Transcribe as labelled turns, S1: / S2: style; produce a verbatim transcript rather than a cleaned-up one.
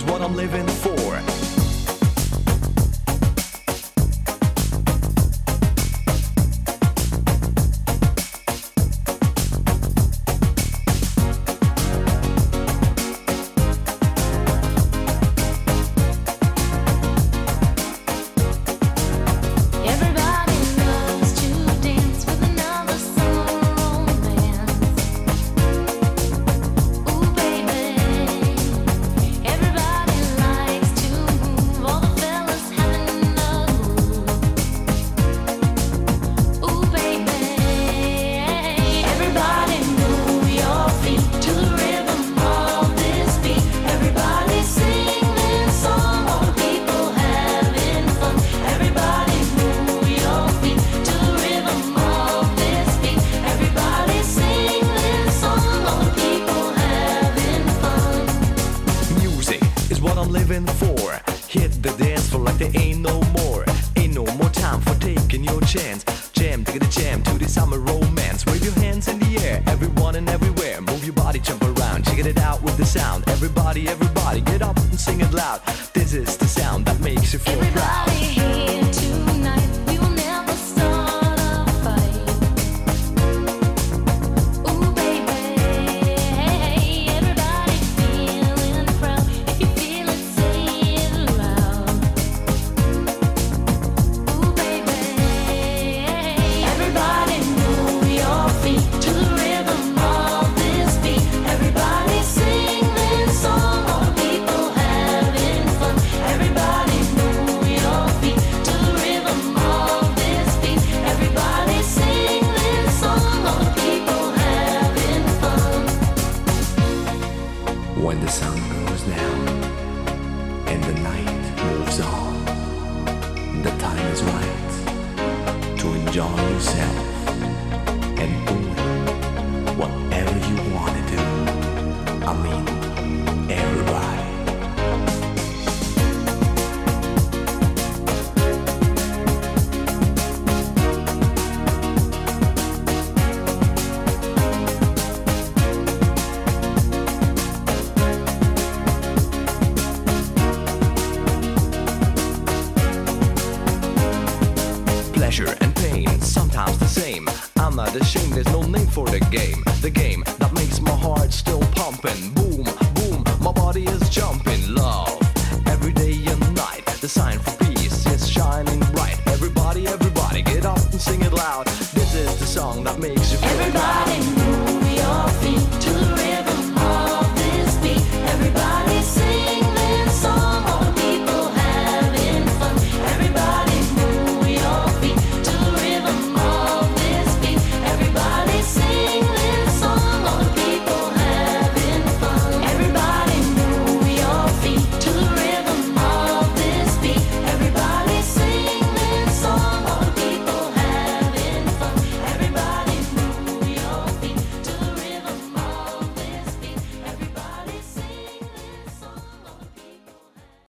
S1: is what I'm living for. Living for. Hit the dance floor like there ain't no more. Ain't no more time for taking your chance. Jam to get a jam to the summer romance. Wave your hands in the air, everyone and everywhere. Move your body, jump around, check it out with the sound. Everybody, everybody, get up and sing it loud. This is the sound that makes you feel
S2: everybody
S1: proud.
S2: Here tonight, we will never start a fight. Ooh baby, everybody feeling proud. If you feel it, say it loud. Ooh baby, everybody move your feet to the rhythm of this beat. Everybody sing this song, all the people having fun. Everybody move your feet to the rhythm of this beat. Everybody sing this song, all the people having fun.
S3: When the sun goes down and the night moves on, the time is right to enjoy yourself and doing whatever you want to do. I mean, everybody.
S1: Pleasure and pain, sometimes the same. I'm not ashamed, there's no name for the game. The game that makes my heart still pumping. Boom, boom, my body is jumping. Love, every day and night. The sign for peace is shining bright. Everybody, everybody, get up and sing it loud. This is the song that makes you feel
S2: Everybody
S1: proud.
S2: move your feet to